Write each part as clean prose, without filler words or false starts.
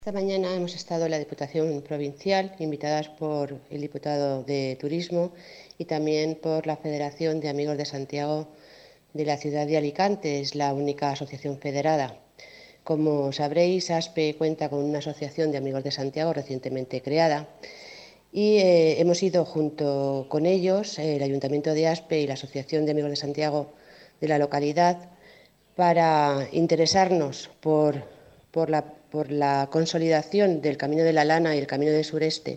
Esta mañana hemos estado en la Diputación Provincial, invitadas por el diputado de Turismo y también por la Federación de Amigos de Santiago de la ciudad de Alicante. Es la única asociación federada. Como sabréis, ASPE cuenta con una asociación de Amigos de Santiago recientemente creada y hemos ido junto con ellos, el Ayuntamiento de ASPE y la Asociación de Amigos de Santiago de la localidad, para interesarnos por la consolidación del Camino de la Lana y el Camino del Sureste,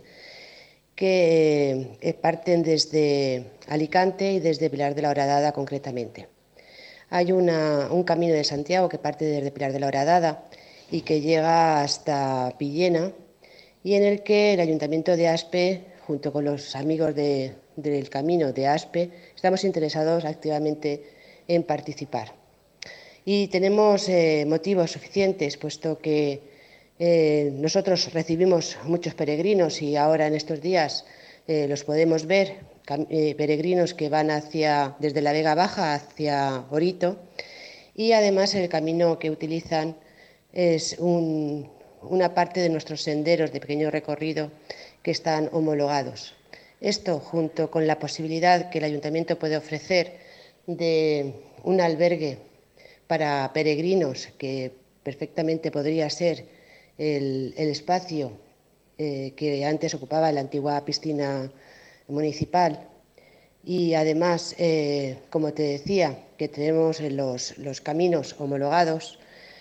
que parten desde Alicante y desde Pilar de la Horadada concretamente. Hay un camino de Santiago que parte desde Pilar de la Horadada y que llega hasta Villena, y en el que el Ayuntamiento de Aspe, junto con los amigos del camino de Aspe, estamos interesados activamente en participar. Y tenemos motivos suficientes, puesto que nosotros recibimos muchos peregrinos y ahora en estos días los podemos ver, peregrinos que van desde la Vega Baja hacia Orito, y además el camino que utilizan es una parte de nuestros senderos de pequeño recorrido que están homologados. Esto, junto con la posibilidad que el Ayuntamiento puede ofrecer de un albergue para peregrinos, que perfectamente podría ser el espacio que antes ocupaba la antigua piscina municipal. Y además, como te decía, que tenemos los caminos homologados,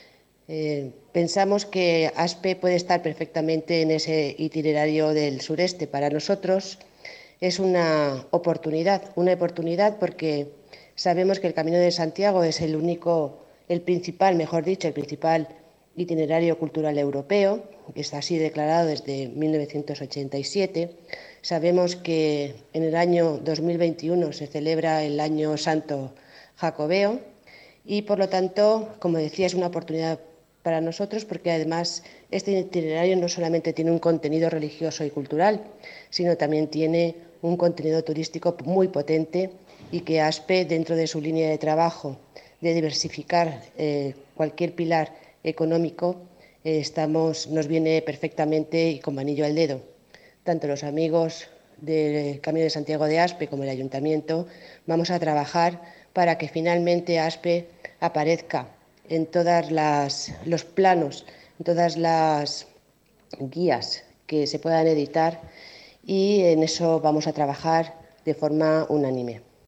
pensamos que ASPE puede estar perfectamente en ese itinerario del sureste. Para nosotros es una oportunidad porque sabemos que el Camino de Santiago es el principal itinerario cultural europeo, que está así declarado desde 1987. Sabemos que en el año 2021 se celebra el Año Santo Jacobeo y, por lo tanto, como decía, es una oportunidad para nosotros, porque además este itinerario no solamente tiene un contenido religioso y cultural, sino también tiene un contenido turístico muy potente, y que ASPE, dentro de su línea de trabajo de diversificar cualquier pilar económico, nos viene perfectamente y como anillo al dedo. Tanto los amigos del Camino de Santiago de ASPE como el Ayuntamiento vamos a trabajar para que finalmente ASPE aparezca en todos los planos, en todas las guías que se puedan editar, y en eso vamos a trabajar de forma unánime.